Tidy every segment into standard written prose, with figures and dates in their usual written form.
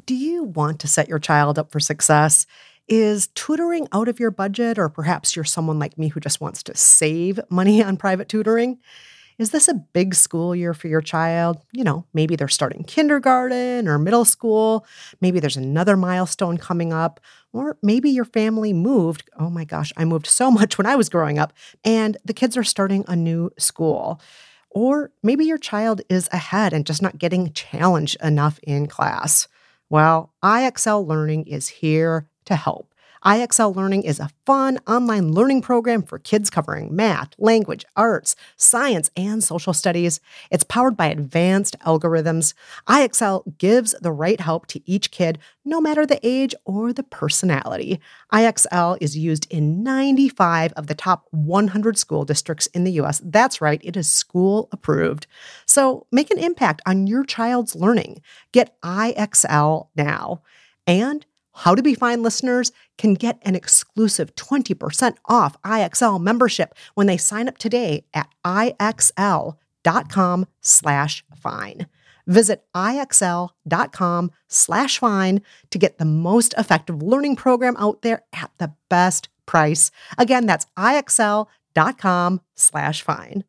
Do you want to set your child up for success? Is tutoring out of your budget, or perhaps you're someone like me who just wants to save money on private tutoring? Is this a big school year for your child? Maybe they're starting kindergarten or middle school. Maybe there's another milestone coming up. Or maybe your family moved. Oh my gosh, I moved so much when I was growing up, and the kids are starting a new school. Or maybe your child is ahead and just not getting challenged enough in class. Well, IXL Learning is here to help. IXL Learning is a fun online learning program for kids covering math, language, arts, science, and social studies. It's powered by advanced algorithms. IXL gives the right help to each kid, no matter the age or the personality. IXL is used in 95 of the top 100 school districts in the U.S. That's right, it is school approved. So make an impact on your child's learning. Get IXL now. And How to Be Fine listeners can get an exclusive 20% off IXL membership when they sign up today at IXL.com/fine. Visit IXL.com/fine to get the most effective learning program out there at the best price. Again, that's IXL.com/fine.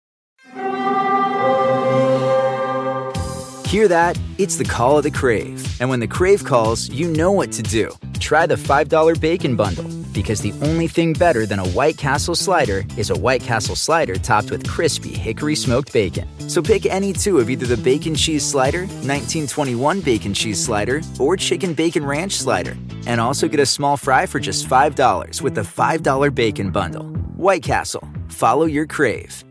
Hear that? It's the call of the Crave. And when the Crave calls, you know what to do. Try the $5 Bacon Bundle, because the only thing better than a White Castle slider is a White Castle slider topped with crispy hickory smoked bacon. So pick any two of either the Bacon Cheese Slider, 1921 Bacon Cheese Slider, or Chicken Bacon Ranch Slider. And also get a small fry for just $5 with the $5 Bacon Bundle. White Castle. Follow your Crave.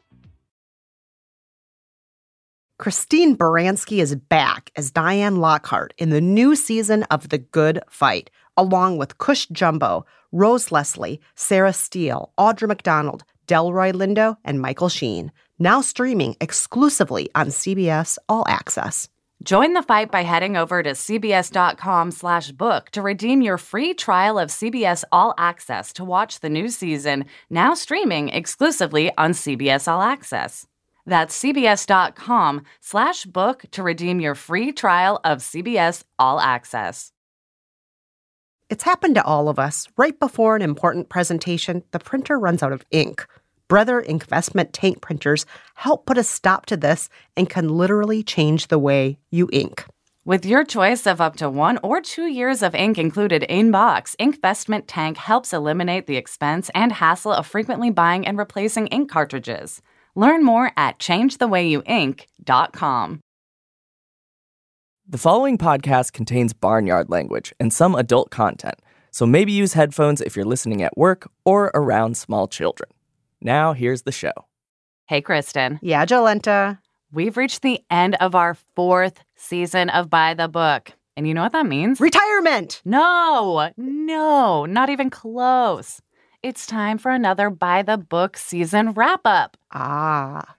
Christine Baranski is back as Diane Lockhart in the new season of The Good Fight, along with Cush Jumbo, Rose Leslie, Sarah Steele, Audra McDonald, Delroy Lindo, and Michael Sheen. Now streaming exclusively on CBS All Access. Join the fight by heading over to cbs.com/book to redeem your free trial of CBS All Access to watch the new season, now streaming exclusively on CBS All Access. That's cbs.com/book to redeem your free trial of CBS All Access. It's happened to all of us. Right before an important presentation, the printer runs out of ink. Brother Inkvestment tank printers help put a stop to this and can literally change the way you ink. With your choice of up to 1 or 2 years of ink included in box, Inkvestment Tank helps eliminate the expense and hassle of frequently buying and replacing ink cartridges. Learn more at changethewayouink.com. The following podcast contains barnyard language and some adult content, so maybe use headphones if you're listening at work or around small children. Now, here's the show. Hey, Kristen. Yeah, Jolenta. We've reached the end of our 4th season of By the Book. And you know what that means? Retirement! No, not even close. It's time for another By the Book season wrap-up. Ah.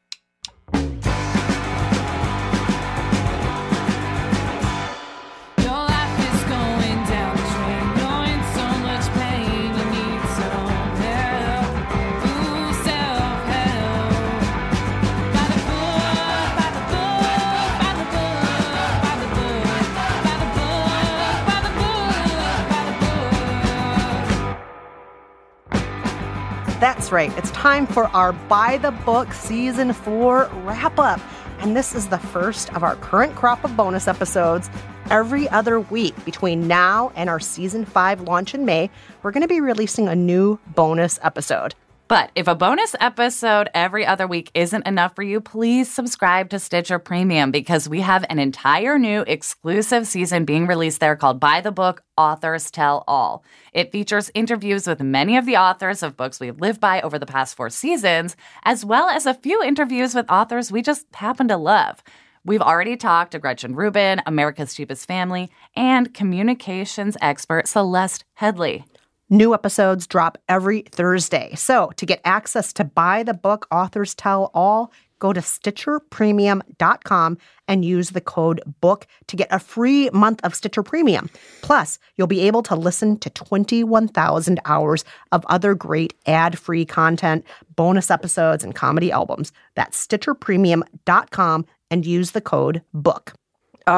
That's right. It's time for our By the Book Season 4 wrap-up. And this is the first of our current crop of bonus episodes. Every other week between now and our Season 5 launch in May, we're going to be releasing a new bonus episode. But if a bonus episode every other week isn't enough for you, please subscribe to Stitcher Premium, because we have an entire new exclusive season being released there called By the Book Authors Tell All. It features interviews with many of the authors of books we've lived by over the past 4 seasons, as well as a few interviews with authors we just happen to love. We've already talked to Gretchen Rubin, America's Cheapest Family, and communications expert Celeste Headley. New episodes drop every Thursday. So to get access to By the Book Authors Tell All, go to StitcherPremium.com and use the code BOOK to get a free month of Stitcher Premium. Plus, you'll be able to listen to 21,000 hours of other great ad-free content, bonus episodes, and comedy albums. That's StitcherPremium.com and use the code BOOK. All right.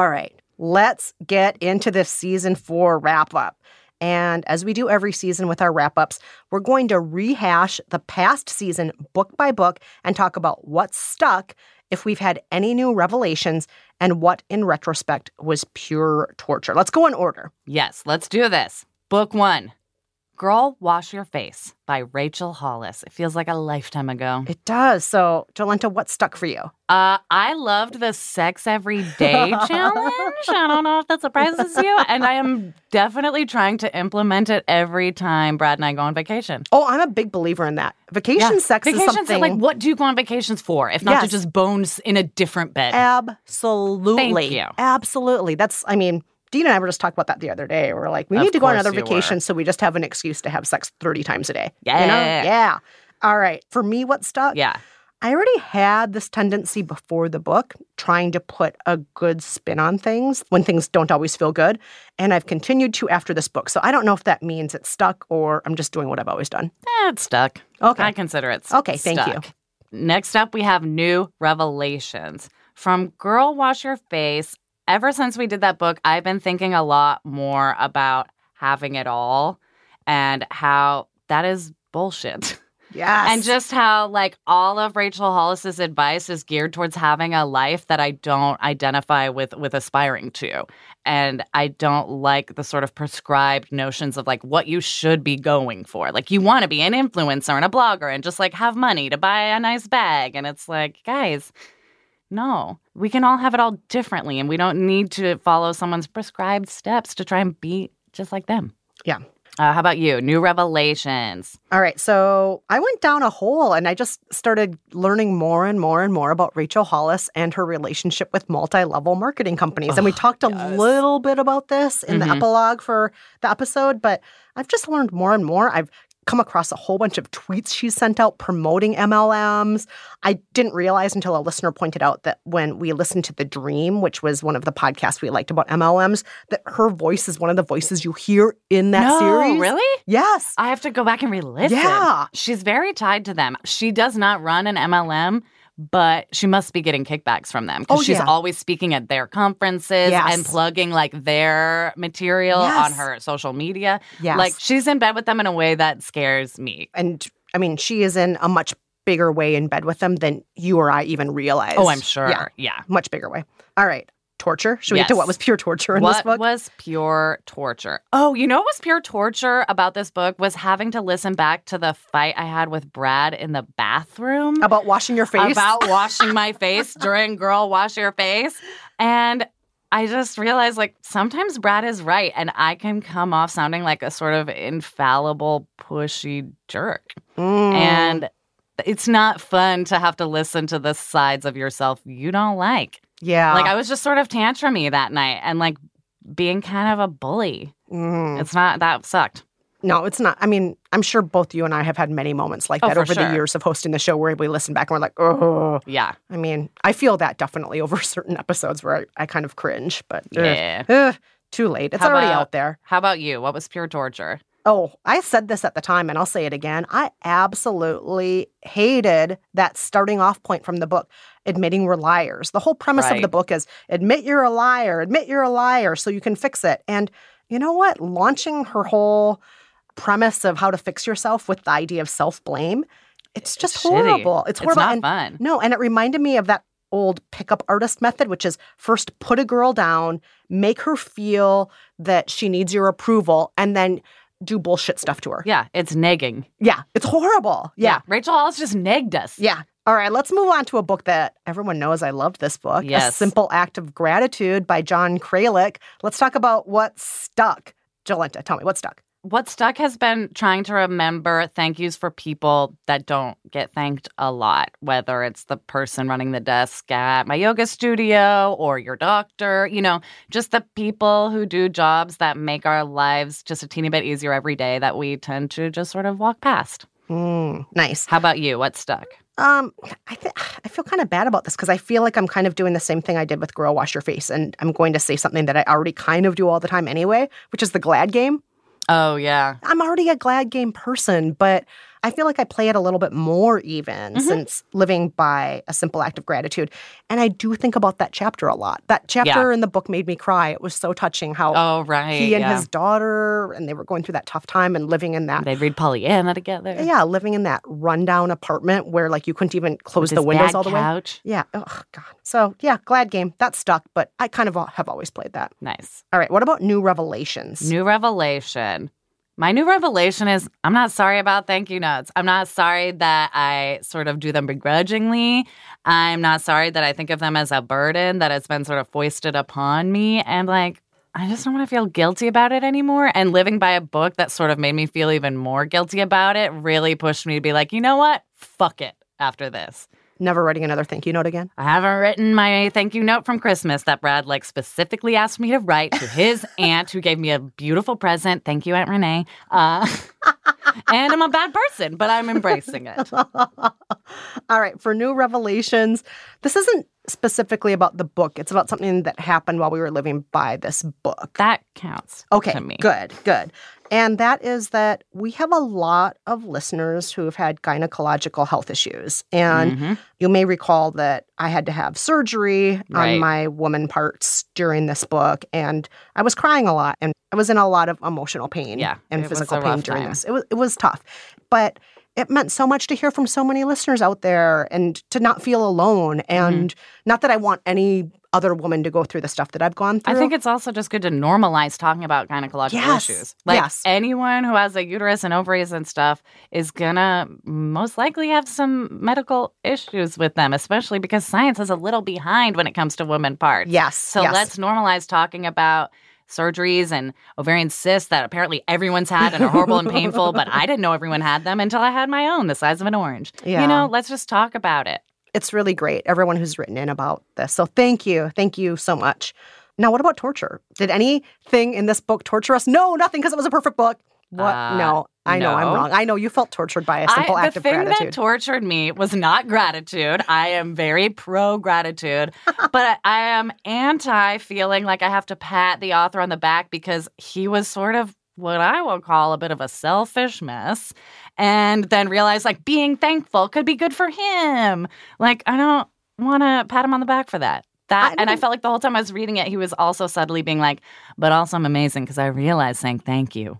let's get into this season 4 wrap-up. And as we do every season with our wrap-ups, we're going to rehash the past season book by book and talk about what stuck, if we've had any new revelations, and what, in retrospect, was pure torture. Let's go in order. Yes, let's do this. Book 1, Girl, Wash Your Face by Rachel Hollis. It feels like a lifetime ago. It does. So, Jolenta, what stuck for you? I loved the Sex Every Day challenge. I don't know if that surprises you. And I am definitely trying to implement it every time Brad and I go on vacation. Oh, I'm a big believer in that. Vacation sex is something... Like, what do you go on vacations for, if not to just bones in a different bed? Absolutely. Thank you. Absolutely. Dean and I were just talking about that the other day. We're like, we need to go on another vacation, so we just have an excuse to have sex 30 times a day. Yeah. You know? Yeah. All right. For me, what stuck? Yeah. I already had this tendency before the book, trying to put a good spin on things when things don't always feel good. And I've continued to after this book. So I don't know if that means it's stuck or I'm just doing what I've always done. It's stuck. Okay. I consider it Okay, thank stuck. you. Next up, we have New Revelations. From Girl, Wash Your Face. Ever since we did that book, I've been thinking a lot more about having it all and how that is bullshit. Yes. And just how, like, all of Rachel Hollis's advice is geared towards having a life that I don't identify with aspiring to. And I don't like the sort of prescribed notions of, like, what you should be going for. Like, you want to be an influencer and a blogger and just, like, have money to buy a nice bag. And it's like, guys... No, we can all have it all differently, and we don't need to follow someone's prescribed steps to try and be just like them. Yeah. How about you? New revelations. All right. So I went down a hole and I just started learning more and more and more about Rachel Hollis and her relationship with multi-level marketing companies. And we talked a little bit about this in the epilogue for the episode, but I've just learned more and more. I've come across a whole bunch of tweets she sent out promoting MLMs. I didn't realize until a listener pointed out that when we listened to The Dream, which was one of the podcasts we liked about MLMs, that her voice is one of the voices you hear in that series. Really? Yes. I have to go back and re-listen. Yeah. She's very tied to them. She does not run an MLM, but she must be getting kickbacks from them because she's always speaking at their conferences and plugging like their material on her social media. Yes. Like she's in bed with them in a way that scares me. And I mean, she is in a much bigger way in bed with them than you or I even realize. Oh, I'm sure. Yeah. Much bigger way. All right. Torture. Should we get to what was pure torture in this book? What was pure torture? Oh, you know what was pure torture about this book was having to listen back to the fight I had with Brad in the bathroom. About washing your face? About washing my face during Girl, Wash Your Face. And I just realized, like, sometimes Brad is right, and I can come off sounding like a sort of infallible, pushy jerk. And it's not fun to have to listen to the sides of yourself you don't like. Yeah. Like, I was just sort of tantrumy that night and, like, being kind of a bully. It's not, that sucked. No, it's not. I mean, I'm sure both you and I have had many moments like that over the years of hosting the show where we listen back and we're like, oh. Yeah. I mean, I feel that definitely over certain episodes where I kind of cringe, but too late. It's already out there. How about you? What was pure torture? Oh, I said this at the time, and I'll say it again. I absolutely hated that starting off point from the book, admitting we're liars. The whole premise of the book is admit you're a liar, so you can fix it. And you know what? Launching her whole premise of how to fix yourself with the idea of self-blame, it's just horrible. It's horrible. It's not fun. No, and it reminded me of that old pickup artist method, which is first put a girl down, make her feel that she needs your approval, and then do bullshit stuff to her. Yeah, it's negging. Yeah, it's horrible. Yeah. Rachel Hollis just negged us. Yeah. All right, let's move on to a book that everyone knows I loved this book. Yes. A Simple Act of Gratitude by John Kralik. Let's talk about what stuck. Jolenta, tell me, what stuck? What stuck has been trying to remember thank yous for people that don't get thanked a lot, whether it's the person running the desk at my yoga studio or your doctor, you know, just the people who do jobs that make our lives just a teeny bit easier every day that we tend to just sort of walk past. Nice. How about you? What stuck? I feel kind of bad about this because I feel like I'm kind of doing the same thing I did with Girl, Wash Your Face. And I'm going to say something that I already kind of do all the time anyway, which is the Glad game. Oh, yeah. I'm already a Glad game person, but I feel like I play it a little bit more even since living by a simple act of gratitude. And I do think about that chapter a lot. That chapter in the book made me cry. It was so touching how he and his daughter, and they were going through that tough time and living in that. They'd read Pollyanna together. Yeah, living in that rundown apartment where like you couldn't even close the windows all the way. Yeah. Oh, God. So, yeah, Glad Game. That stuck, but I kind of have always played that. Nice. All right. What about New Revelations? New revelation. My new revelation is I'm not sorry about thank you notes. I'm not sorry that I sort of do them begrudgingly. I'm not sorry that I think of them as a burden that has been sort of foisted upon me. And like, I just don't want to feel guilty about it anymore. And living by a book that sort of made me feel even more guilty about it really pushed me to be like, you know what? Fuck it after this. Never writing another thank you note again? I haven't written my thank you note from Christmas that Brad like specifically asked me to write to his aunt who gave me a beautiful present. Thank you, Aunt Renee. And I'm a bad person, but I'm embracing it. All right. For New Revelations, this isn't specifically about the book. It's about something that happened while we were living by this book. That counts to me. Good. And that is that we have a lot of listeners who have had gynecological health issues. And you may recall that I had to have surgery on my woman parts during this book. And I was crying a lot. And I was in a lot of emotional pain and physical pain during this. It was tough. But it meant so much to hear from so many listeners out there and to not feel alone. And not that I want any other woman to go through the stuff that I've gone through. I think it's also just good to normalize talking about gynecological issues. Like anyone who has a uterus and ovaries and stuff is gonna most likely have some medical issues with them, especially because science is a little behind when it comes to women parts. So let's normalize talking about surgeries and ovarian cysts that apparently everyone's had and are horrible and painful, but I didn't know everyone had them until I had my own the size of an orange. You know, let's just talk about it. It's really great, everyone who's written in about this. So thank you. Thank you so much. Now, what about torture? Did anything in this book torture us? No, nothing, because it was a perfect book. What? No. I know I'm wrong. I know you felt tortured by a simple act of gratitude. The thing that tortured me was not gratitude. I am very pro-gratitude, but I am anti-feeling like I have to pat the author on the back because he was sort of what I will call a bit of a selfish mess, and then realize like being thankful could be good for him. Like, I don't want to pat him on the back for that. And I felt like the whole time I was reading it, he was also subtly being like, but also I'm amazing because I realized saying thank you.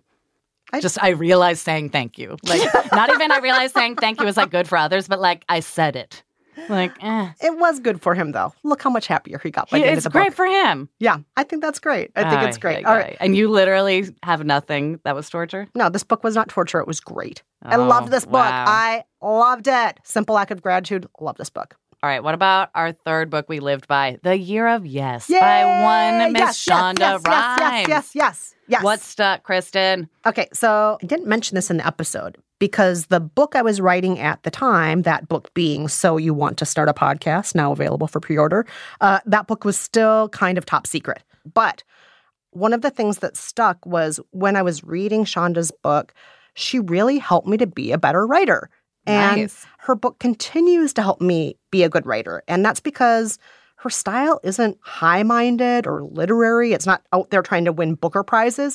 I realized saying thank you. Like, not even I realized saying thank you was like good for others, but like I said it. Like, It was good for him, though. Look how much happier he got by the end of the book. It's great for him. Yeah, I think that's great. I think it's great. All right. And you literally have nothing that was torture? No, this book was not torture. It was great. I loved this book. I loved it. Simple Act of Gratitude. Love this book. All right, what about our third book we lived by, The Year of Yes, by one Miss Shonda Rhimes. Yes. What stuck, Kristen? Okay, so I didn't mention this in the episode because the book I was writing at the time, that book being So You Want to Start a Podcast, now available for pre-order, that book was still kind of top secret. But one of the things that stuck was when I was reading Shonda's book, she really helped me to be a better writer. And her book continues to help me be a good writer. And that's because her style isn't high-minded or literary. It's not out there trying to win Booker Prizes.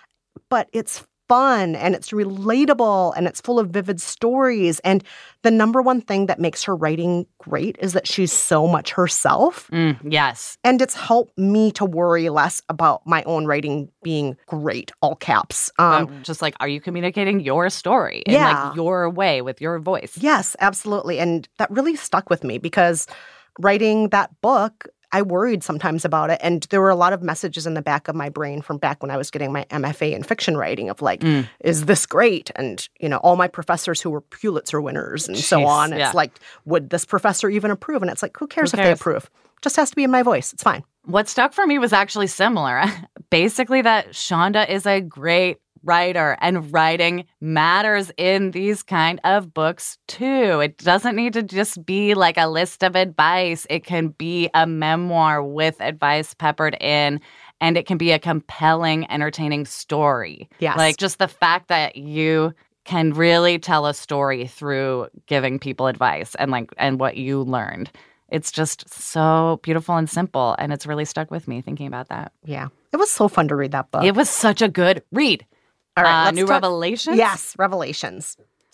But it's fun and it's relatable and it's full of vivid stories. And the number one thing that makes her writing great is that she's so much herself. Yes. And it's helped me to worry less about my own writing being great, all caps. Just like, are you communicating your story in like your way with your voice? Yes, absolutely. And that really stuck with me because writing that book, I worried sometimes about it. And there were a lot of messages in the back of my brain from back when I was getting my MFA in fiction writing of like, is this great? And, you know, all my professors who were Pulitzer winners and so on. It's like, would this professor even approve? And it's like, who cares if they approve? Just has to be in my voice. It's fine. What stuck for me was actually similar. Basically that Shonda is a great writer and writing matters in these kind of books too. It doesn't need to just be like a list of advice. It can be a memoir with advice peppered in, and it can be a compelling, entertaining story. Yes. Like just the fact that you can really tell a story through giving people advice and what you learned. It's just so beautiful and simple, and it's really stuck with me thinking about that. Yeah. It was so fun to read that book. It was such a good read. All right, New Revelations? Yes, Revelations.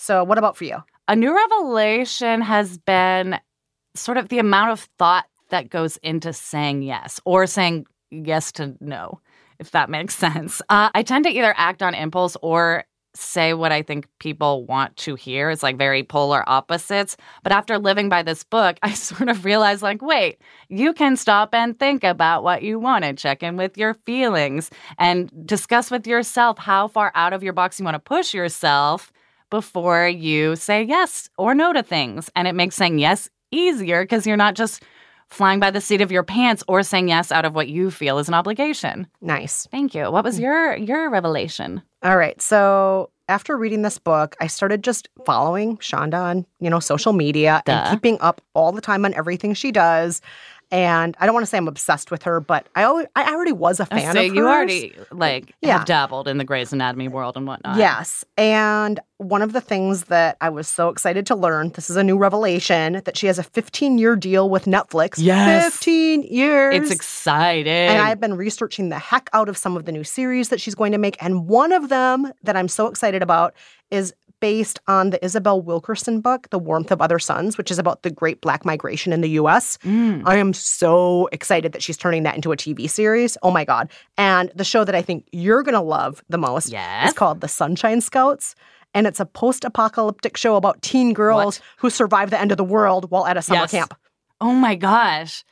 So what about for you? A new revelation has been sort of the amount of thought that goes into saying yes or saying yes to no, if that makes sense. I tend to either act on impulse or say what I think people want to hear. It's like very polar opposites. But after living by this book, I sort of realized like, wait, you can stop and think about what you want and check in with your feelings and discuss with yourself how far out of your box you want to push yourself before you say yes or no to things. And it makes saying yes easier because you're not just flying by the seat of your pants or saying yes out of what you feel is an obligation. Nice. Thank you. What was your revelation? All right. So after reading this book, I started just following Shonda on, social media and keeping up all the time on everything she does. And I don't want to say I'm obsessed with her, but I already was a fan of hers. So you already, have dabbled in the Grey's Anatomy world and whatnot. Yes. And one of the things that I was so excited to learn, this is a new revelation, that she has a 15-year deal with Netflix. Yes. 15 years. It's exciting. And I've been researching the heck out of some of the new series that she's going to make. And one of them that I'm so excited about is based on the Isabel Wilkerson book, The Warmth of Other Suns, which is about the Great Black Migration in the U.S. I am so excited that she's turning that into a TV series. Oh, my God. And the show that I think you're going to love the most is called The Sunshine Scouts. And it's a post-apocalyptic show about teen girls who survive the end of the world while at a summer camp. Oh, my gosh.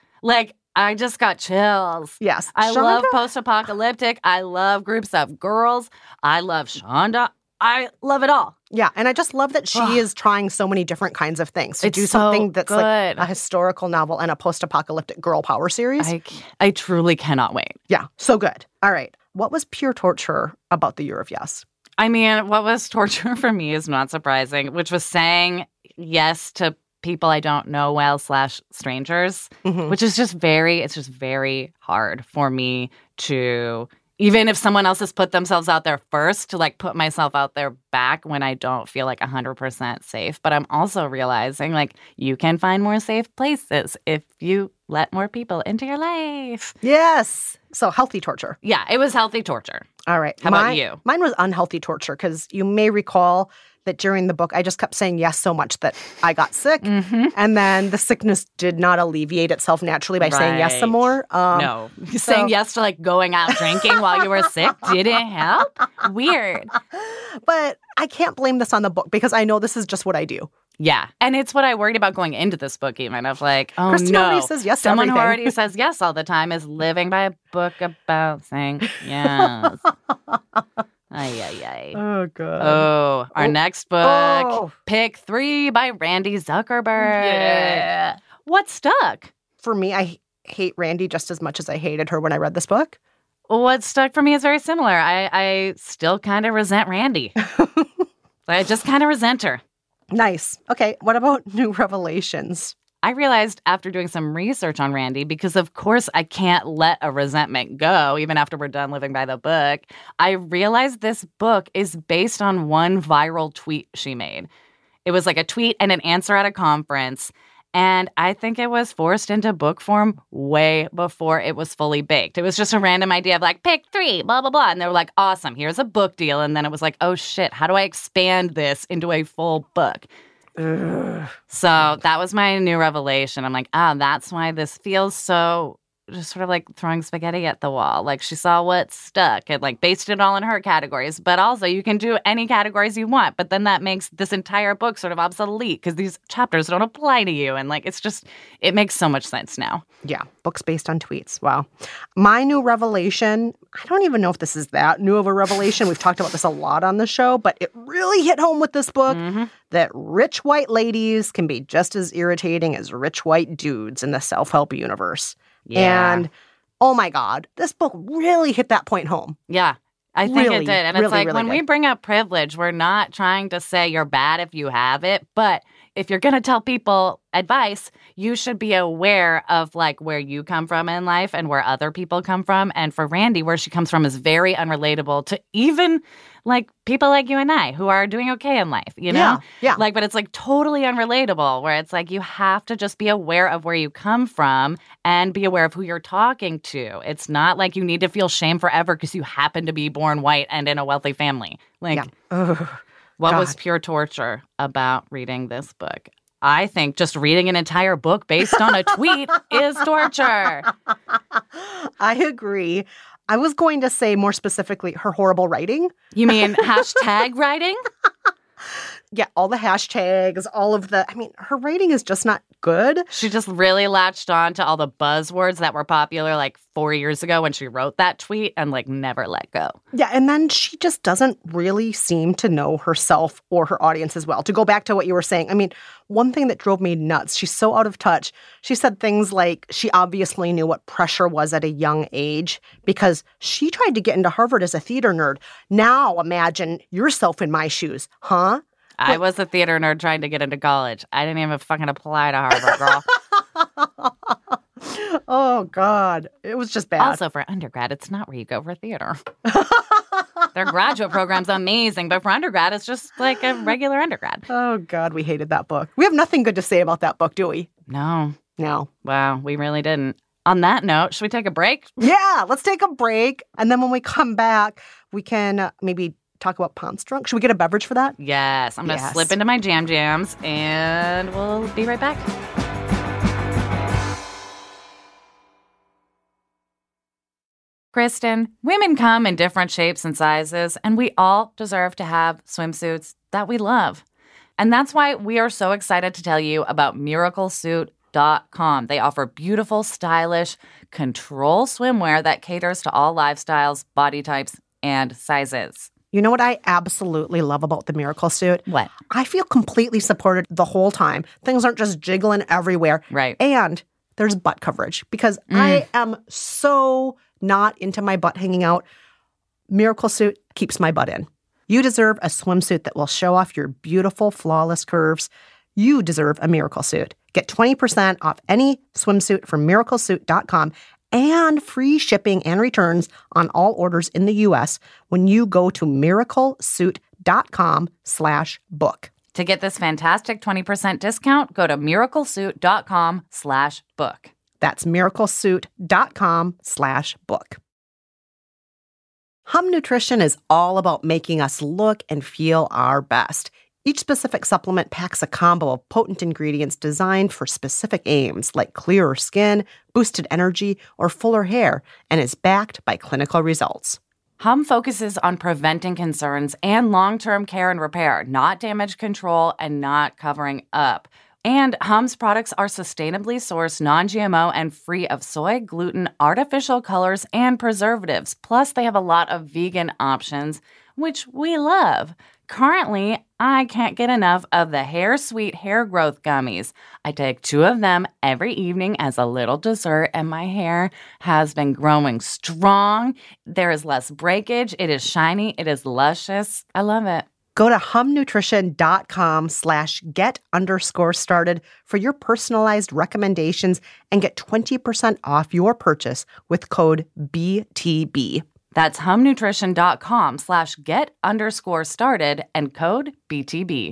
I just got chills. Yes. I love post-apocalyptic. I love groups of girls. I love Shonda. I love it all. Yeah, and I just love that she is trying so many different kinds of things to do something that's like a historical novel and a post-apocalyptic girl power series. I truly cannot wait. Yeah, so good. All right. What was pure torture about the Year of Yes? I mean, what was torture for me is not surprising, which was saying yes to people I don't know well / strangers, which is just very hard for me to, even if someone else has put themselves out there first, to put myself out there back when I don't feel 100% safe. But I'm also realizing you can find more safe places if you let more people into your life. Yes. So healthy torture. Yeah, it was healthy torture. All right. How about you? Mine was unhealthy torture because you may recall that during the book, I just kept saying yes so much that I got sick. And then the sickness did not alleviate itself naturally by saying yes some more. No. Saying yes to going out drinking while you were sick didn't help? Weird. But I can't blame this on the book because I know this is just what I do. Yeah. And it's what I worried about going into this book even of oh Christine no. already says yes to Someone everything. who already says yes all the time is living by a book about saying yes. Ay. Oh, God. Oh, our next book, Pick 3 by Randy Zuckerberg. Yeah. What stuck? For me, I hate Randy just as much as I hated her when I read this book. What stuck for me is very similar. I still kind of resent Randy. I just kind of resent her. Nice. Okay, what about new revelations? I realized after doing some research on Randy, because of course I can't let a resentment go even after we're done living by the book, I realized this book is based on one viral tweet she made. It was a tweet and an answer at a conference, and I think it was forced into book form way before it was fully baked. It was just a random idea of pick 3, blah, blah, blah. And they were like, awesome, here's a book deal. And then it was oh shit, how do I expand this into a full book? So that was my new revelation. I'm that's why this feels so just sort of throwing spaghetti at the wall. She saw what stuck and based it all in her categories. But also you can do any categories you want. But then that makes this entire book sort of obsolete because these chapters don't apply to you. And it makes so much sense now. Yeah, books based on tweets. Wow. My new revelation, I don't even know if this is that new of a revelation. We've talked about this a lot on the show, but it really hit home with this book that rich white ladies can be just as irritating as rich white dudes in the self-help universe. Yeah. And, oh my God, this book really hit that point home. Yeah, I think really, it did. And really, it's really when did. we bring up privilege, we're not trying to say you're bad if you have it, but if you're going to tell people advice, you should be aware of where you come from in life and where other people come from. And for Randy, where she comes from is very unrelatable to even people like you and I who are doing okay in life, you know? Yeah. But it's totally unrelatable where it's you have to just be aware of where you come from and be aware of who you're talking to. It's not you need to feel shame forever because you happen to be born white and in a wealthy family. Yeah. Ugh. What God. was pure torture about reading this book? I think just reading an entire book based on a tweet is torture. I agree. I was going to say more specifically her horrible writing. You mean hashtag writing? Yeah, all the hashtags, all of the, I mean, her writing is just not good. She just really latched on to all the buzzwords that were popular like 4 years ago when she wrote that tweet and like never let go. Yeah, and then she just doesn't really seem to know herself or her audience as well. To go back to what you were saying, I mean, one thing that drove me nuts, she's so out of touch. She said things like she obviously knew what pressure was at a young age because she tried to get into Harvard as a theater nerd. Now imagine yourself in my shoes, huh? I was a theater nerd trying to get into college. I didn't even fucking apply to Harvard, girl. Oh, God. It was just bad. Also, for undergrad, it's not where you go for theater. Their graduate program's amazing, but for undergrad, it's just like a regular undergrad. Oh, God, we hated that book. We have nothing good to say about that book, do we? No. No. Wow, we really didn't. On that note, should we take a break? Yeah, let's take a break. And then when we come back, we can maybe talk about Ponce Drunk. Should we get a beverage for that? Yes. I'm going to Yes. slip into my jams, and we'll be right back. Kristen, women come in different shapes and sizes, and we all deserve to have swimsuits that we love. And that's why we are so excited to tell you about MiracleSuit.com. They offer beautiful, stylish, control swimwear that caters to all lifestyles, body types, and sizes. You know what I absolutely love about the Miracle Suit? What? I feel completely supported the whole time. Things aren't just jiggling everywhere. Right. And there's butt coverage because I am so not into my butt hanging out. Miracle Suit keeps my butt in. You deserve a swimsuit that will show off your beautiful, flawless curves. You deserve a Miracle Suit. Get 20% off any swimsuit from MiracleSuit.com and free shipping and returns on all orders in the U.S. when you go to MiracleSuit.com/book. To get this fantastic 20% discount, go to MiracleSuit.com/book. That's MiracleSuit.com/book. Hum Nutrition is all about making us look and feel our best. Each specific supplement packs a combo of potent ingredients designed for specific aims, like clearer skin, boosted energy, or fuller hair, and is backed by clinical results. Hum focuses on preventing concerns and long-term care and repair, not damage control and not covering up. And Hum's products are sustainably sourced, non-GMO, and free of soy, gluten, artificial colors, and preservatives. Plus, they have a lot of vegan options, which we love. Currently, I can't get enough of the Hair Sweet Hair Growth Gummies. I take 2 of them every evening as a little dessert, and my hair has been growing strong. There is less breakage. It is shiny. It is luscious. I love it. Go to humnutrition.com/get_started for your personalized recommendations and get 20% off your purchase with code BTB. That's humnutrition.com/get_started and code BTB.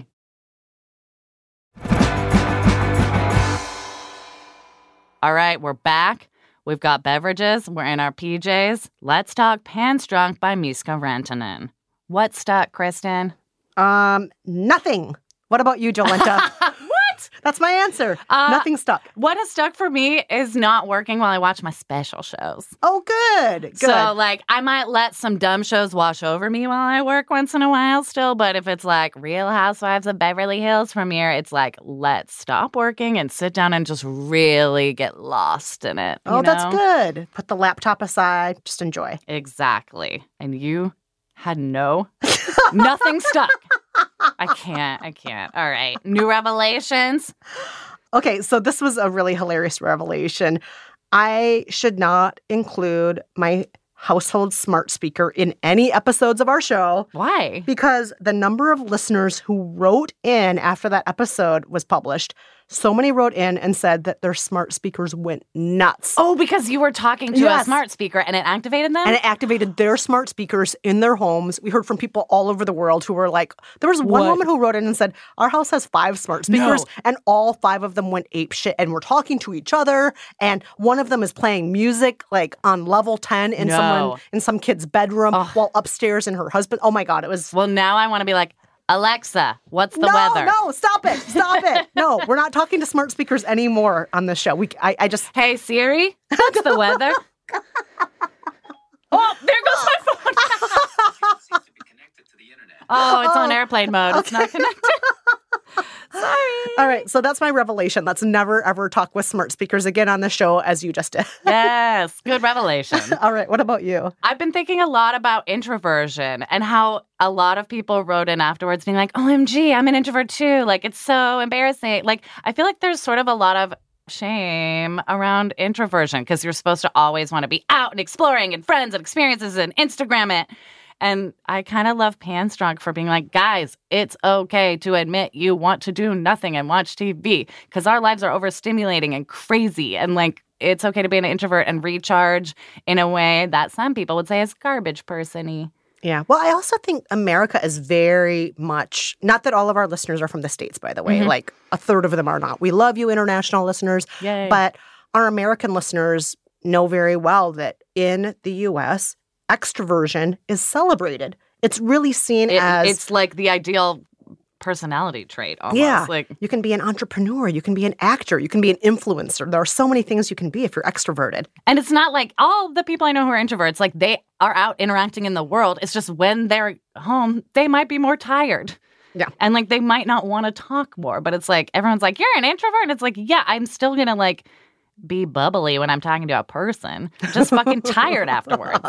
All right, we're back. We've got beverages. We're in our PJs. Let's talk Ponce Drunk by Miska Rantanen. What stuck, Kristen? Nothing. What about you, Jolenta? What? That's my answer. Nothing stuck. What has stuck for me is not working while I watch my special shows. Oh, good. Good. So, like, I might let some dumb shows wash over me while I work once in a while still, but if it's like Real Housewives of Beverly Hills premiere, it's like, let's stop working and sit down and just really get lost in it. Oh, you know? that's good. Put the laptop aside. Just enjoy. Exactly. And you had nothing stuck. I can't. All right. New revelations. Okay, so this was a really hilarious revelation. I should not include my household smart speaker in any episodes of our show. Why? Because the number of listeners who wrote in after that episode was published, so many wrote in and said that their smart speakers went nuts. Oh, because you were talking to a Yes. smart speaker and it activated them? And it activated their smart speakers in their homes. We heard from people all over the world who were like, there was one What? woman who wrote in and said, our house has 5 smart speakers, and all 5 of them went apeshit and were talking to each other. And one of them is playing music like on level 10 in No. some kid's bedroom while upstairs in her husband. Oh my God, it was. Well, now I want to be like, Alexa, what's the weather? No, stop it. Stop it. No, we're not talking to smart speakers anymore on this show. I just... Hey, Siri, what's the weather? Oh, there goes my phone. Oh, it's on airplane mode. Okay. It's not connected. Sorry. All right, so that's my revelation. Let's never, ever talk with smart speakers again on the show as you just did. Yes, good revelation. All right, what about you? I've been thinking a lot about introversion and how a lot of people wrote in afterwards being like, OMG, I'm an introvert too. Like, it's so embarrassing. Like, I feel like there's sort of a lot of shame around introversion because you're supposed to always want to be out and exploring and friends and experiences and Instagram it. And I kind of love Panstrong for being like, guys, it's okay to admit you want to do nothing and watch TV because our lives are overstimulating and crazy. And like, it's okay to be an introvert and recharge in a way that some people would say is garbage person-y. Yeah. Well, I also think America is very much, not that all of our listeners are from the States, by the way, like a third of them are not. We love you, international listeners. Yay. But our American listeners know very well that in the U.S., extroversion is celebrated. It's really seen as... It's like the ideal personality trait almost. Yeah. Like, you can be an entrepreneur. You can be an actor. You can be an influencer. There are so many things you can be if you're extroverted. and it's not like all the people I know who are introverts, like they are out interacting in the world. It's just when they're home, they might be more tired. Yeah. And like they might not want to talk more. But it's like everyone's like, you're an introvert? And it's like, yeah, I'm still going to like be bubbly when I'm talking to a person. Just fucking tired afterwards.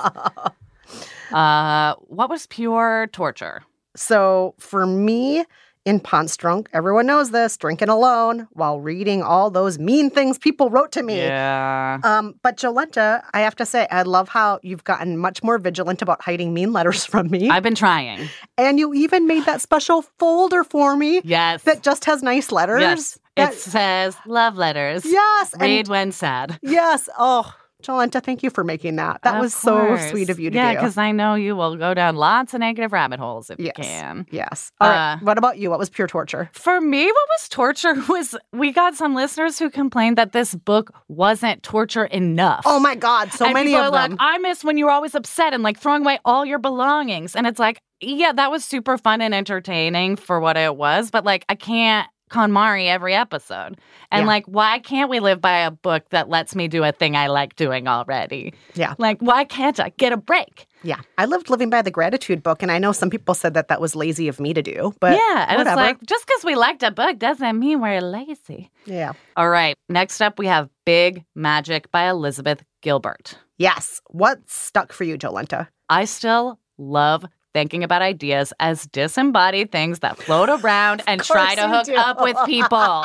What was pure torture? So for me, in Panstrunk, everyone knows this, drinking alone while reading all those mean things people wrote to me. Yeah. But Jolenta, I have to say, I love how you've gotten much more vigilant about hiding mean letters from me. I've been trying. And you even made that special folder for me. Yes. That just has nice letters. Yes. It says love letters. Yes. Read when sad. Yes. Oh, Jolenta, thank you for making that. That was so sweet of you to do. Yeah, because I know you will go down lots of negative rabbit holes if you can. Yes. All right. What about you? What was pure torture? For me, what was torture was we got some listeners who complained that this book wasn't torture enough. Oh my God, so and many people of are them. Like, I miss when you were always upset and like throwing away all your belongings. And it's like, yeah, that was super fun and entertaining for what it was. But like, I can't KonMari every episode. And like, why can't we live by a book that lets me do a thing I like doing already? Yeah. Like, why can't I get a break? Yeah. I lived living by the gratitude book, and I know some people said that was lazy of me to do, but yeah, and whatever. it's like, just because we liked a book doesn't mean we're lazy. Yeah. All right. Next up, we have Big Magic by Elizabeth Gilbert. Yes. What stuck for you, Jolenta? I still love thinking about ideas as disembodied things that float around and try to hook up with people.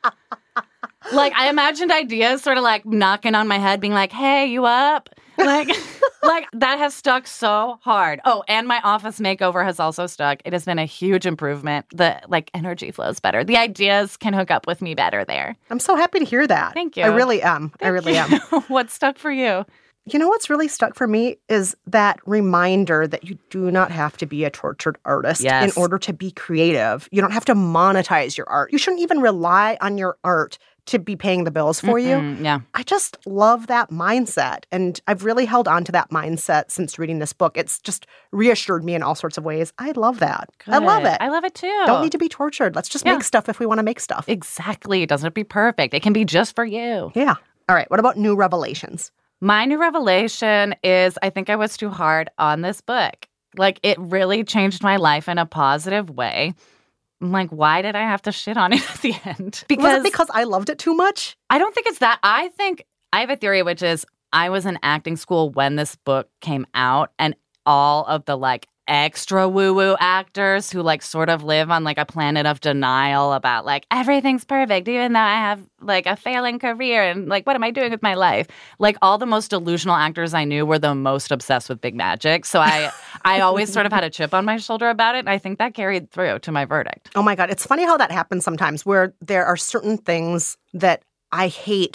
Like, I imagined ideas sort of like knocking on my head, being like, hey, you up? Like, like that has stuck so hard. Oh, and my office makeover has also stuck. It has been a huge improvement. The like energy flows better. The ideas can hook up with me better there. I'm so happy to hear that. Thank you. I really am. I really am. What stuck for you? You know what's really stuck for me is that reminder that you do not have to be a tortured artist in order to be creative. You don't have to monetize your art. You shouldn't even rely on your art to be paying the bills for you. Yeah. I just love that mindset. And I've really held on to that mindset since reading this book. It's just reassured me in all sorts of ways. I love that. Good. I love it. I love it too. Don't need to be tortured. Let's just make stuff if we want to make stuff. Exactly. It doesn't have to be perfect. It can be just for you. Yeah. All right. What about new revelations? My new revelation is I think I was too hard on this book. Like, it really changed my life in a positive way. I'm like, why did I have to shit on it at the end? Was it because I loved it too much? I don't think it's that. I think I have a theory, which is I was in acting school when this book came out, and all of the like extra woo-woo actors who like sort of live on like a planet of denial about like everything's perfect even though I have like a failing career and like what am I doing with my life? Like all the most delusional actors I knew were the most obsessed with big magic. So I always sort of had a chip on my shoulder about it, and I think that carried through to my verdict. Oh my God. It's funny how that happens sometimes where there are certain things that I hate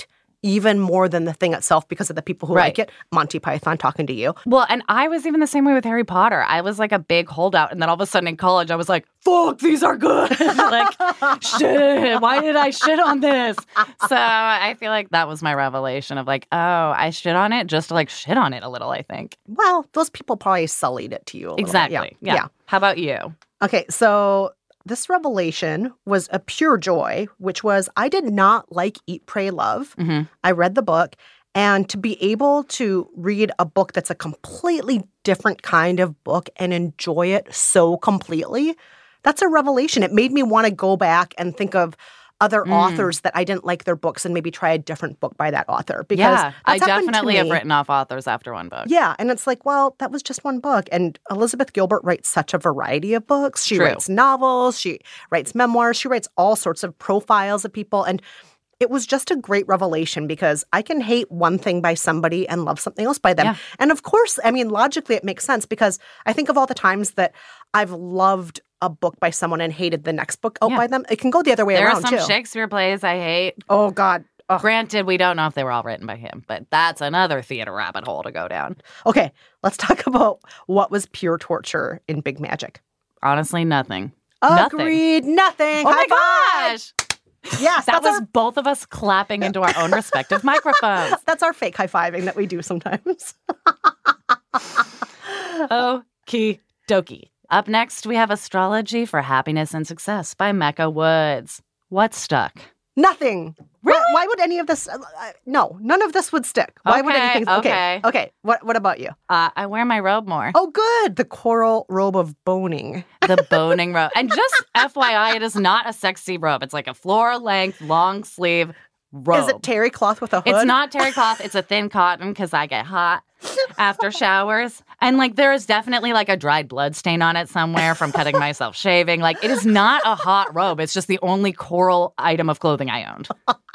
even more than the thing itself because of the people who like it. Monty Python talking to you. Well, and I was even the same way with Harry Potter. I was like a big holdout. And then all of a sudden in college, I was like, fuck, these are good. Like, shit, why did I shit on this? So I feel like that was my revelation of like, oh, I shit on it just to like shit on it a little, I think. Well, those people probably sullied it to you a little Exactly. bit. Yeah. How about you? Okay, so this revelation was a pure joy, which was I did not like Eat, Pray, Love. I read the book, and to be able to read a book that's a completely different kind of book and enjoy it so completely, that's a revelation. It made me want to go back and think of other authors that I didn't like their books and maybe try a different book by that author. Because I definitely have written off authors after one book. Yeah, and it's like, well, that was just one book. And Elizabeth Gilbert writes such a variety of books. She writes novels, she writes memoirs, she writes all sorts of profiles of people. And it was just a great revelation because I can hate one thing by somebody and love something else by them. Yeah. And of course, I mean, logically it makes sense because I think of all the times that I've loved a book by someone and hated the next book out by them. It can go the other way around, too. There are some Shakespeare plays I hate. Oh, God. Ugh. Granted, we don't know if they were all written by him, but that's another theater rabbit hole to go down. Okay, let's talk about what was pure torture in Big Magic. Honestly, nothing. Agreed. Nothing. Oh, my gosh. Yes, that was both of us clapping into our own respective microphones. That's our fake high-fiving that we do sometimes. Okie dokie. Up next, we have Astrology for Happiness and Success by Mecca Woods. What stuck? Nothing. Really? Why would any of this? No, none of this would stick. Why would anything? Okay. What about you? I wear my robe more. Oh, good. The coral robe of boning. The boning robe. And just FYI, it is not a sexy robe. It's like a floor-length, long-sleeve robe. Is it terry cloth with a hood? It's not terry cloth. It's a thin cotton because I get hot after showers. And like there is definitely like a dried blood stain on it somewhere from cutting myself shaving. Like it is not a hot robe. It's just the only coral item of clothing I owned.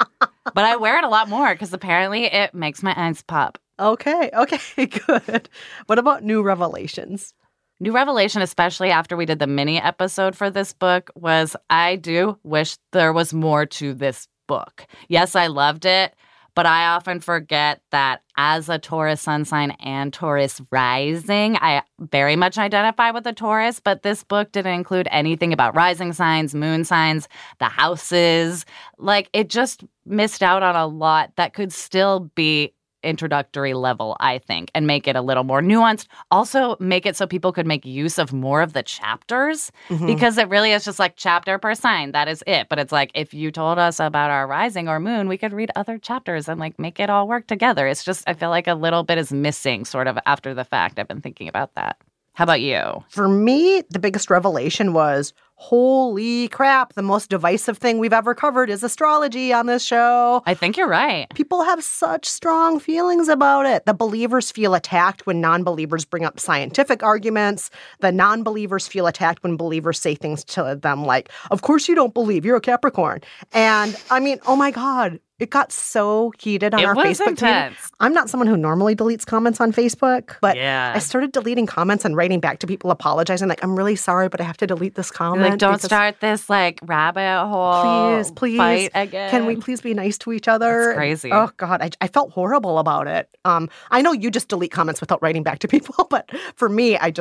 But I wear it a lot more because apparently it makes my eyes pop. Okay, good. What about new revelations? New revelation, especially after we did the mini episode for this book, was I do wish there was more to this book. Yes, I loved it, but I often forget that as a Taurus sun sign and Taurus rising, I very much identify with the Taurus, but this book didn't include anything about rising signs, moon signs, the houses. Like, it just missed out on a lot that could still be introductory level, I think, and make it a little more nuanced. Also, make it so people could make use of more of the chapters because it really is just like chapter per sign. That is it. But it's like if you told us about our rising or moon, we could read other chapters and like make it all work together. It's just I feel like a little bit is missing sort of after the fact. I've been thinking about that. How about you? For me, the biggest revelation was, holy crap, the most divisive thing we've ever covered is astrology on this show. I think you're right. People have such strong feelings about it. The believers feel attacked when non-believers bring up scientific arguments. The non-believers feel attacked when believers say things to them like, of course you don't believe, you're a Capricorn. And I mean, oh my God. It got so heated on our Facebook team. I'm not someone who normally deletes comments on Facebook, but I started deleting comments and writing back to people apologizing. Like, I'm really sorry, but I have to delete this comment. Like, don't start this, like, rabbit hole please, fight again. Can we please be nice to each other? That's crazy. Oh, God, I felt horrible about it. I know you just delete comments without writing back to people, but for me, I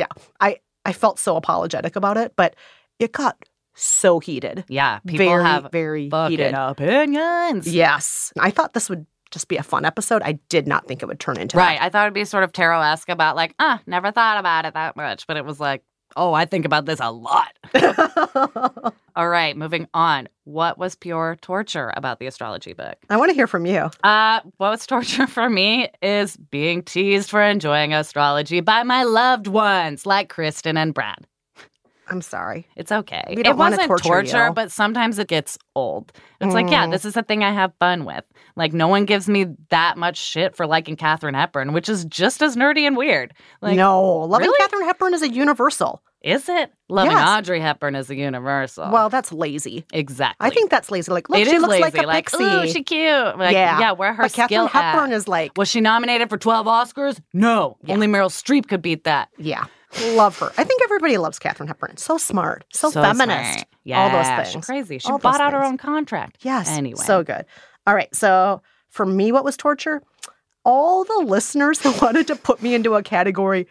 felt so apologetic about it, but it got so heated. Yeah, people have very fucking heated opinions. Yes. I thought this would just be a fun episode. I did not think it would turn into Right. I thought it'd be sort of tarot-esque about like, never thought about it that much. But it was like, oh, I think about this a lot. All right, moving on. What was pure torture about the astrology book? I want to hear from you. What was torture for me is being teased for enjoying astrology by my loved ones like Kristen and Brad. I'm sorry. It's okay. We don't it wasn't torture you. But sometimes it gets old. It's like, yeah, this is a thing I have fun with. Like, no one gives me that much shit for liking Katharine Hepburn, which is just as nerdy and weird. Like, no, loving Katharine Hepburn is a universal. Is it? Loving Audrey Hepburn is a universal. Well, that's lazy. Exactly. I think that's lazy. Like, look, she looks lazy. like a like, pixie. Ooh, she cute. Like, yeah, where her but skill Katharine Hepburn is like... Was she nominated for 12 Oscars? No. Yeah. Only Meryl Streep could beat that. Yeah. Love her. I think everybody loves Katharine Hepburn. So smart. So feminist. Smart. Yeah, all those things. She's crazy. She all bought out her own contract. Yes. Anyway. So good. All right. So for me, what was torture? All the listeners who wanted to put me into a category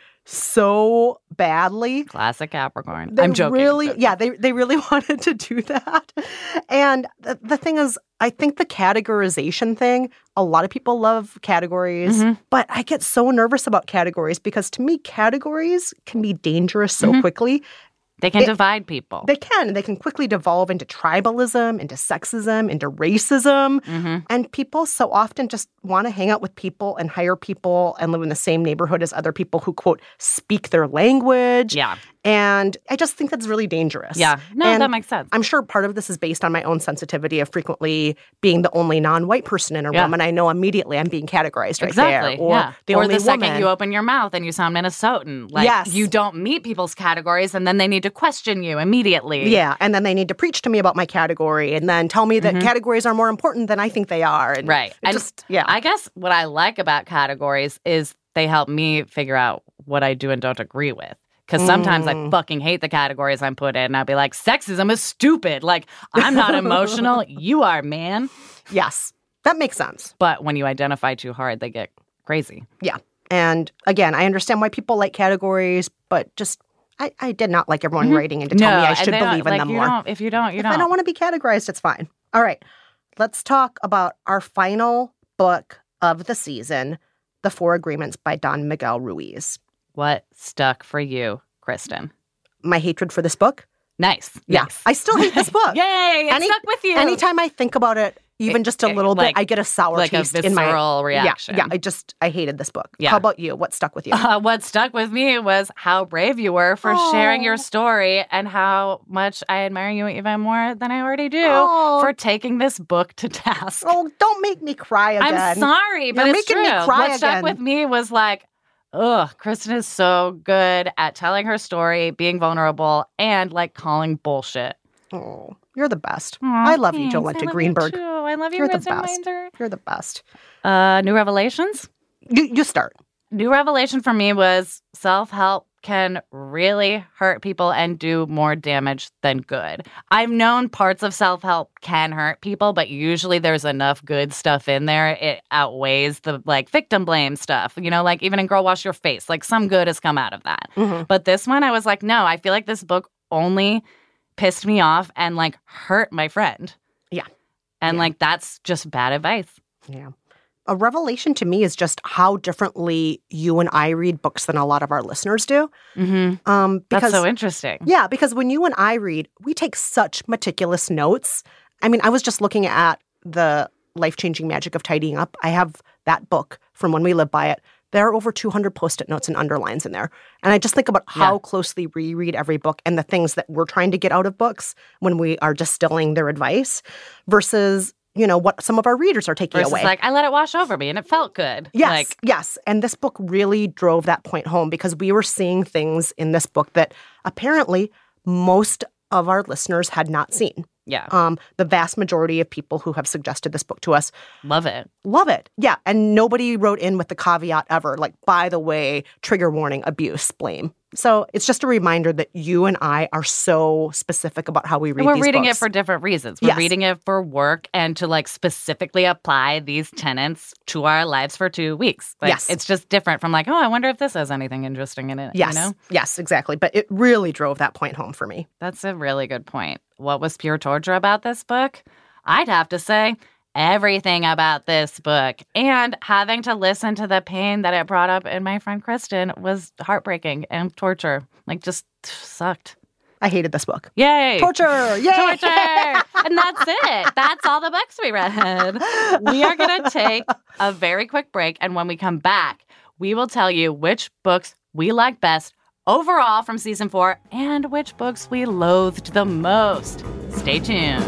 so badly. Classic Capricorn. They I'm joking. Really, yeah, they really wanted to do that. And the thing is, I think the categorization thing, a lot of people love categories, but I get so nervous about categories because to me, categories can be dangerous so quickly. They can divide people. They can. They can quickly devolve into tribalism, into sexism, into racism. And people so often just want to hang out with people and hire people and live in the same neighborhood as other people who, quote, speak their language. Yeah. And I just think that's really dangerous. Yeah. No, and that makes sense. I'm sure part of this is based on my own sensitivity of frequently being the only non-white person in a room. And I know immediately I'm being categorized right there. Or the or only the second woman. you open your mouth and you sound Minnesotan. Like, you don't meet people's categories and then they need to question you immediately. Yeah. And then they need to preach to me about my category and then tell me that categories are more important than I think they are. And right. And just, yeah. I guess what I like about categories is they help me figure out what I do and don't agree with. Because sometimes I fucking hate the categories I'm put in. And I'll be like, sexism is stupid. Like, I'm not emotional. You are, man. Yes. That makes sense. But when you identify too hard, they get crazy. Yeah. And again, I understand why people like categories, but just I did not like everyone writing in to tell me I should believe in them more. If you don't, if I don't want to be categorized, it's fine. All right. Let's talk about our final book of the season, The Four Agreements by Don Miguel Ruiz. What stuck for you, Kristen? My hatred for this book. Nice. Yeah. Nice. I still hate this book. Yay! It stuck with you. Anytime I think about it, even just a little bit, I get a sour taste in my... Like a visceral reaction. Yeah, I hated this book. Yeah. How about you? What stuck with you? What stuck with me was how brave you were for sharing your story and how much I admire you even more than I already do for taking this book to task. Oh, don't make me cry again. I'm sorry, but You're it's making true. me cry what stuck again. with me was like, ugh, Kristen is so good at telling her story, being vulnerable, and like calling bullshit. Oh, you're the best. Aw, I love you, thanks. Jolenta I love Greenberg. You too. I love you, You're the Kristen best. Meinzer. You're the best. New revelations? You start. New revelation for me was self-help can really hurt people and do more damage than good. I've known parts of self-help can hurt people, but usually there's enough good stuff in there. It outweighs the like victim blame stuff. You know, like even in Girl Wash Your Face, like some good has come out of that. But this one, I was like, no, I feel like this book only pissed me off and like hurt my friend. Yeah. And like that's just bad advice. Yeah. A revelation to me is just how differently you and I read books than a lot of our listeners do. Because, that's so interesting. Yeah, because when you and I read, we take such meticulous notes. I mean, I was just looking at the Life-Changing Magic of Tidying Up. I have that book from When We Live By It. There are over 200 Post-it notes and underlines in there. And I just think about how closely we read every book and the things that we're trying to get out of books when we are distilling their advice versus, you know, what some of our readers are taking away. Like, I let it wash over me and it felt good. Yes, yes. And this book really drove that point home because we were seeing things in this book that apparently most of our listeners had not seen. Yeah. The vast majority of people who have suggested this book to us love it. Love it. Yeah. And nobody wrote in with the caveat ever, like, by the way, trigger warning, abuse, blame. So it's just a reminder that you and I are so specific about how we read these books. We're reading it for different reasons. We're reading it for work and to like specifically apply these tenets to our lives for 2 weeks. Like, yes. It's just different from like, oh, I wonder if this has anything interesting in it. Yes. You know? Yes, exactly. But it really drove that point home for me. That's a really good point. What was pure torture about this book? I'd have to say everything about this book. And having to listen to the pain that it brought up in my friend Kristen was heartbreaking and torture. Like, just sucked. I hated this book. Yay. Torture. Yay. Torture. And that's it. That's all the books we read. We are going to take a very quick break. And when we come back, we will tell you which books we like best overall from season 4 and which books we loathed the most. Stay tuned.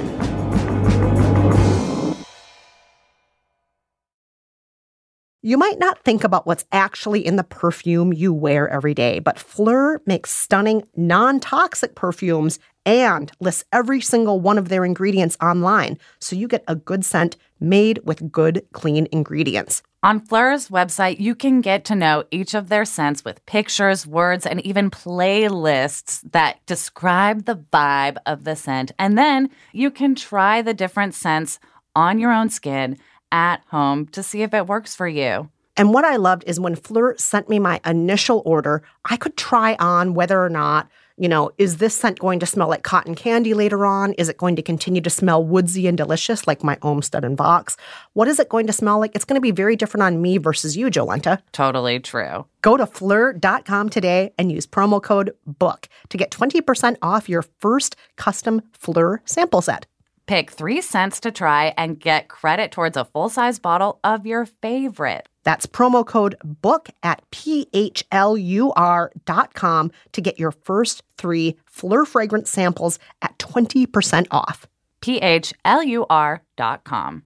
You might not think about what's actually in the perfume you wear every day, but Fleur makes stunning, non-toxic perfumes and lists every single one of their ingredients online, so you get a good scent made with good, clean ingredients. On Fleur's website, you can get to know each of their scents with pictures, words, and even playlists that describe the vibe of the scent. And then you can try the different scents on your own skin at home to see if it works for you. And what I loved is when Fleur sent me my initial order, I could try on whether or not, is this scent going to smell like cotton candy later on? Is it going to continue to smell woodsy and delicious like my Olmsted and Vox? What is it going to smell like? It's going to be very different on me versus you, Jolenta. Totally true. Go to Fleur.com today and use promo code BOOK to get 20% off your first custom Fleur sample set. Pick 3 scents to try and get credit towards a full-size bottle of your favorite. That's promo code BOOK at PHLUR.com to get your first 3 Fleur fragrance samples at 20% off. PHLUR.com.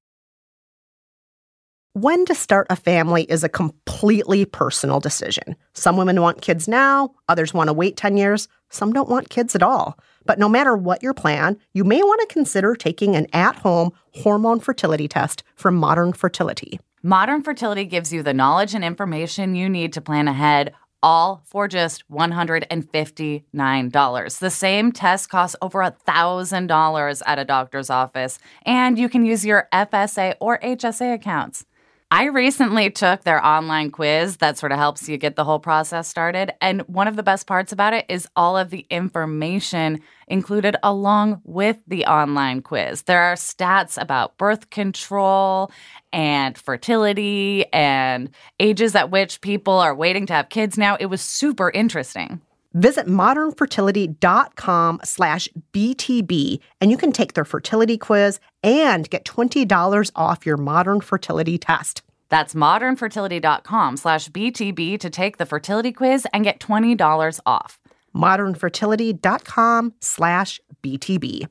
When to start a family is a completely personal decision. Some women want kids now, others want to wait 10 years, some don't want kids at all. But no matter what your plan, you may want to consider taking an at-home hormone fertility test from Modern Fertility. Modern Fertility gives you the knowledge and information you need to plan ahead, all for just $159. The same test costs over $1,000 at a doctor's office, and you can use your FSA or HSA accounts. I recently took their online quiz that sort of helps you get the whole process started. And one of the best parts about it is all of the information included along with the online quiz. There are stats about birth control and fertility and ages at which people are waiting to have kids now. It was super interesting. Visit modernfertility.com/BTB and you can take their fertility quiz and get $20 off your Modern Fertility test. That's modernfertility.com/BTB to take the fertility quiz and get $20 off. modernfertility.com/BTB.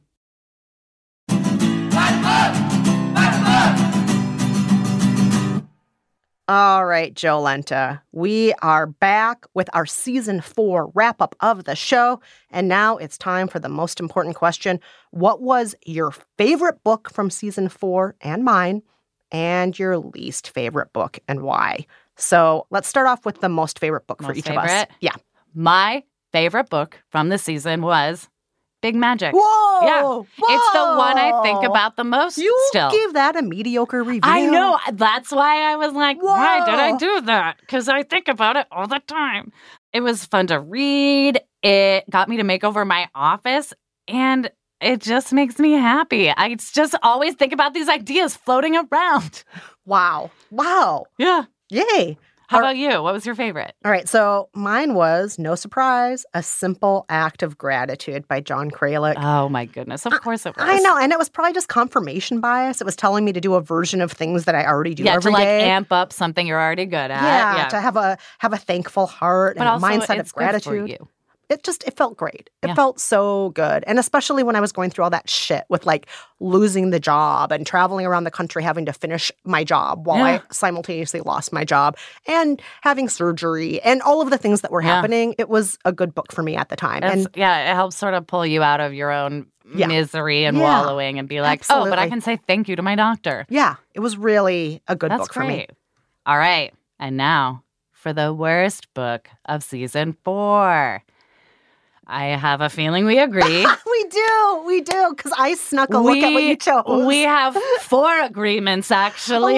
All right, Jolenta, we are back with our Season 4 wrap-up of the show, and now it's time for the most important question. What was your favorite book from Season 4 and mine, and your least favorite book, and why? So let's start off with the most favorite book for each of us. Yeah. My favorite book from the season was Big Magic. Whoa! Yeah. Whoa! It's the one I think about the most still. You gave that a mediocre review. I know. That's why I was like, Whoa! why did I do that? Because I think about it all the time. It was fun to read. It got me to make over my office. And it just makes me happy. I just always think about these ideas floating around. Wow. Yeah. Yay. How about you? What was your favorite? All right, so mine was, no surprise, A Simple Act of Gratitude by John Kralik. Oh, my goodness. Of course it was. I know, and it was probably just confirmation bias. It was telling me to do a version of things that I already do every day. To amp up something you're already good at. Yeah, to have a thankful heart and a mindset of gratitude. Good for you. It felt great. It felt so good. And especially when I was going through all that shit with like losing the job and traveling around the country having to finish my job while I simultaneously lost my job and having surgery and all of the things that were happening. It was a good book for me at the time. It helps sort of pull you out of your own misery and wallowing and be like, absolutely. Oh, but I can say thank you to my doctor. Yeah, it was really a good book That's for me. great. All right. And now for the worst book of season 4. I have a feeling we agree. We do, because I snuck a look at what you chose. We have 4 agreements, actually.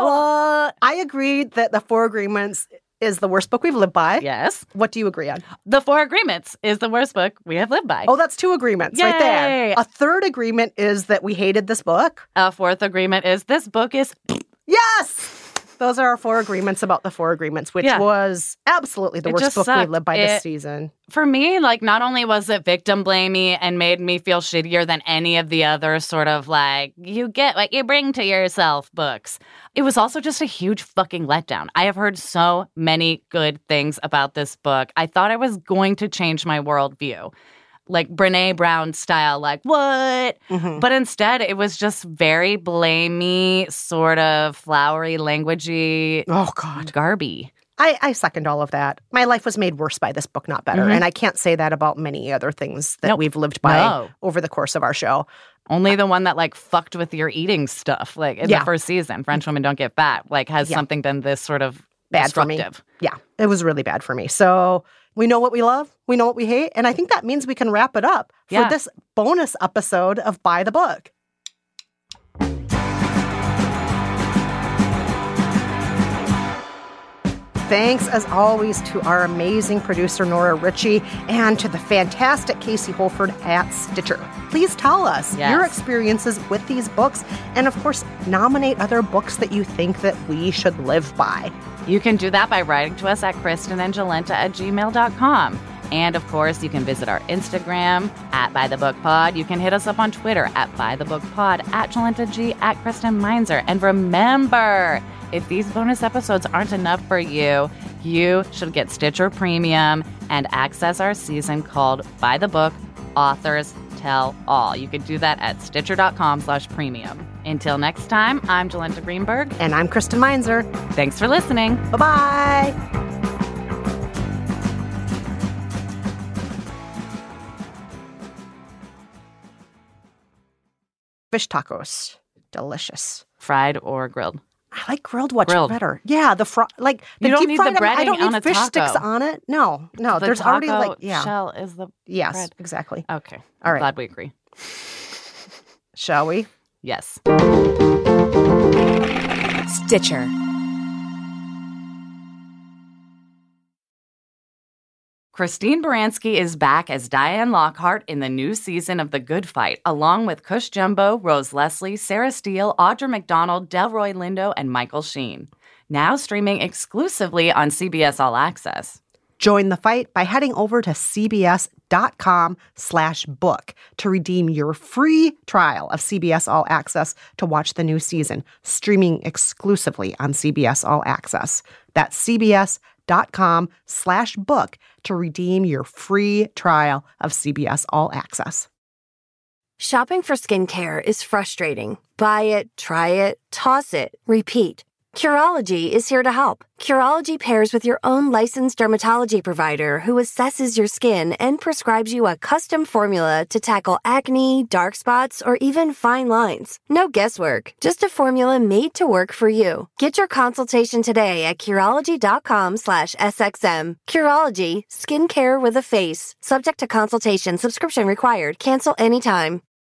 I agreed that the 4 agreements is the worst book we've lived by. Yes. What do you agree on? The 4 agreements is the worst book we have lived by. Oh, that's 2 agreements right there. Yay! A 3rd agreement is that we hated this book. A 4th agreement is this book is... Yes! Those are our 4 agreements about the 4 agreements, which was absolutely the worst book we've lived by this season. For me, like, not only was it victim blamey and made me feel shittier than any of the other sort of like, you get what you bring to yourself books. It was also just a huge fucking letdown. I have heard so many good things about this book. I thought I was going to change my worldview. Like Brene Brown style, like, what? Mm-hmm. But instead, it was just very blamey, sort of flowery, languagey. Oh, God. Garby. I second all of that. My life was made worse by this book, not better. Mm-hmm. And I can't say that about many other things that we've lived by over the course of our show. Only the one that, like, fucked with your eating stuff, like, in the first season, French Women Don't Get Fat, like, has something been this sort of bad for me. Yeah, it was really bad for me. So... we know what we love, we know what we hate, and I think that means we can wrap it up for this bonus episode of By the Book. Thanks, as always, to our amazing producer, Nora Ritchie, and to the fantastic Casey Holford at Stitcher. Please tell us your experiences with these books, and of course, nominate other books that you think that we should live by. You can do that by writing to us at KristenandJolenta@gmail.com. And, of course, you can visit our Instagram at ByTheBookPod. You can hit us up on Twitter at ByTheBookPod, at JolentaG, at Kristen Meinzer. And remember, if these bonus episodes aren't enough for you, you should get Stitcher Premium and access our season called By the Book, Authors Tell All. You can do that at Stitcher.com/premium. Until next time, I'm Jolenta Greenberg. And I'm Kristen Meinzer. Thanks for listening. Bye-bye. Fish tacos. Delicious. Fried or grilled? I like grilled much better. Yeah, the the you don't deep need fried. the breading I don't on need a fish taco. sticks on it. No. The There's already shell is the bread. Exactly. Okay. All right. Glad we agree. Shall we? Yes. Stitcher. Christine Baranski is back as Diane Lockhart in the new season of The Good Fight, along with Cush Jumbo, Rose Leslie, Sarah Steele, Audra McDonald, Delroy Lindo, and Michael Sheen. Now streaming exclusively on CBS All Access. Join the fight by heading over to cbs.com/book to redeem your free trial of CBS All Access to watch the new season, streaming exclusively on CBS All Access. That's cbs.com/book to redeem your free trial of CBS All Access. Shopping for skincare is frustrating. Buy it, try it, toss it, repeat. Curology is here to help. Curology pairs with your own licensed dermatology provider who assesses your skin and prescribes you a custom formula to tackle acne, dark spots, or even fine lines. No guesswork, just a formula made to work for you. Get your consultation today at Curology.com/SXM. Curology, skincare with a face. Subject to consultation, subscription required. Cancel anytime.